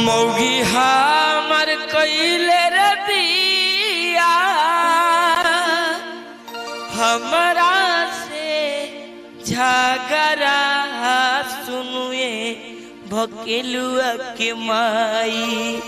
मौगी हमर कइले रे बिया हमरा से झगड़ा सुनुए भकेलुआ के माई।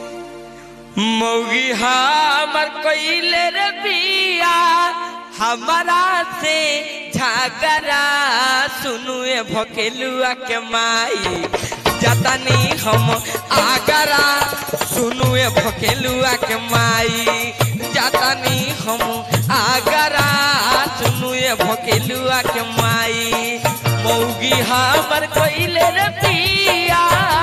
मौगी हमर कइले रे बिया हमरा से झगड़ा सुनुए भकेलुआ के माई। जतनी हम आगरा सुनुए भकेलुआ के माई। जतनी हम आगरा सुनुए भकेलुआ के माई। मौगी हमर कइले रे बिया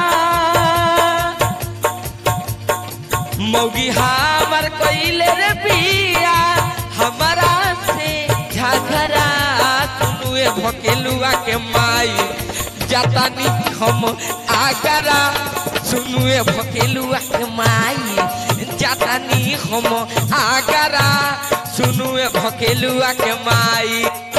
मौगी हमर कइले रे बिया हमरा से झगड़ा सुनुए भकेलुआ के माई। जतनी हम आगरा सुनुए भकेलुआ के माई। जतनी हम आगरा सुनुए भकेलुआ के माई।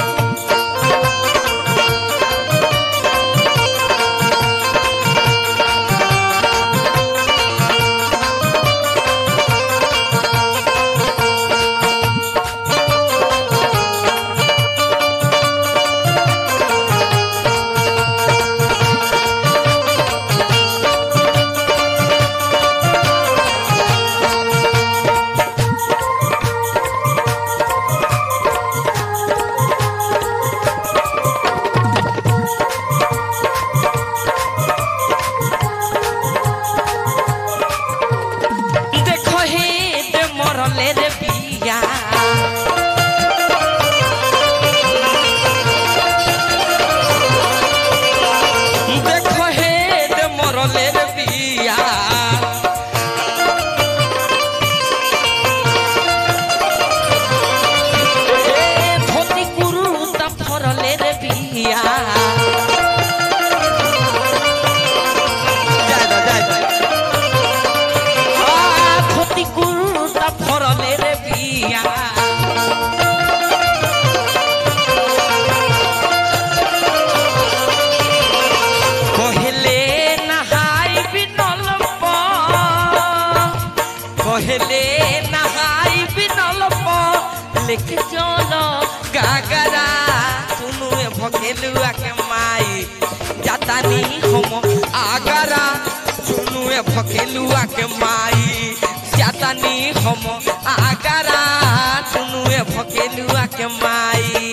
पहले नहाई बिनल लेके चलो गागरा सुनुए भकेलुआ के माई। जतनी हम आगरा सुनुए भकेलुआ के माई। जतनी हम आगरा सुनुए भकेलुआ के माई।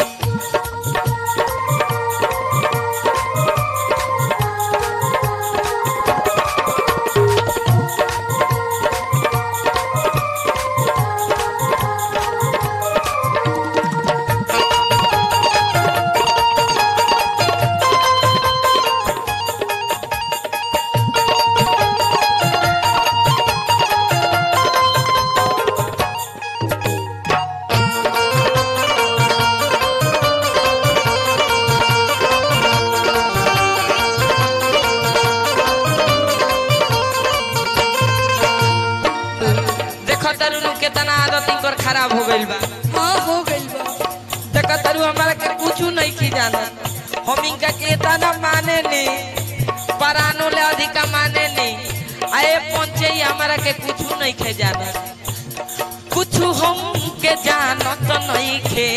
कितना आदत इनकर खराब हो गइल बा। हां हो गइल बा। देखा तारू हमरा के कुछ नहीं की जाना। हम इनका के तना माने नहीं परानो ले अधिक माने नहीं। आए पहुंचे हमरा के कुछ नहीं खे जाना। कुछ हम के जानत नहीं खे।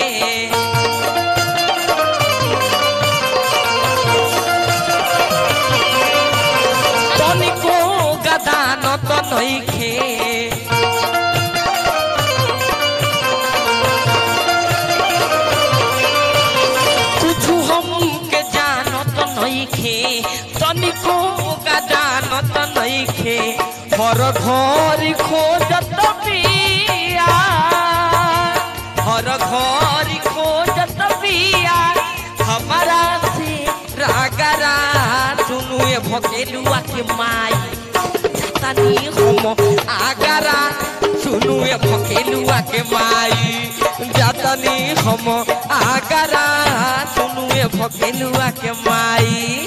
तनिको गदानत नहीं खे। तनिको गदानत नइखे हर घर खोजत बिया। हर घर खोजत बिया हमारा से रागरा सुनुए भकेलुआ के माई। जतनी हम आगरा सुनुए भकेलुआ के माई। जतनी हम आगरा सुनुए भकेलुआ के माई।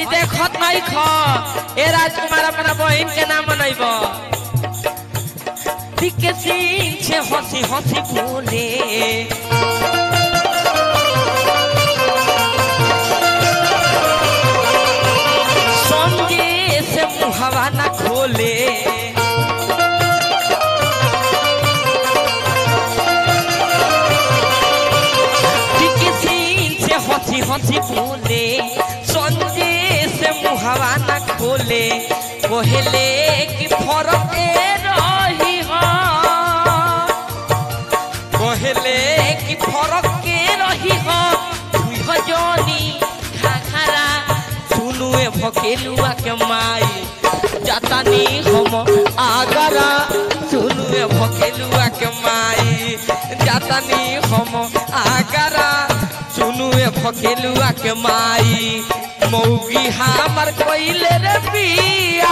देखत नहीं ख ए राजकुमार अपना बहन के नाम मनैब दिखे सिंह से हंसी हंसी बोले संगे से मुहवा ना खोले हंसी हंसी बोले संजे से मुहवा न खोले कहले कि फरक रही हो कहले कि फरक के रही हो तुई हो जोनी घाघरा सुनुए भकेलुआ के माई जातानी हम आगरा सुनुए भकेलुआ के माई जातानी हम आगरा सुनुए भकेलुआ के माई मौगी हमर कोइले रे पिया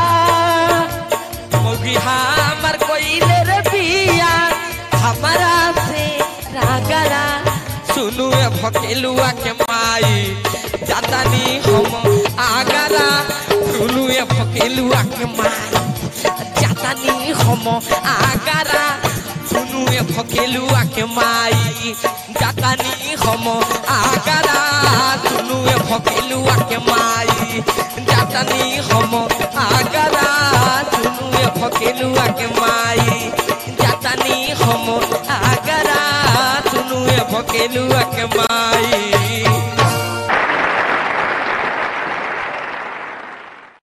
मौगी हमर कोइले रे पिया हमारा से रागरा सुनुए भकेलुआ के माई जातानी हम आगरा सुनुए भकेलुआ के माई जातानी हम आगरा सुनुए भकेलुआ के माई जातानी हम आगरा सुनुए भकेलुआ के माई जातानी हम आगरा सुनुए भकेलुआ के माई जातानी हम आगरा सुनुए भकेलुआ के माई।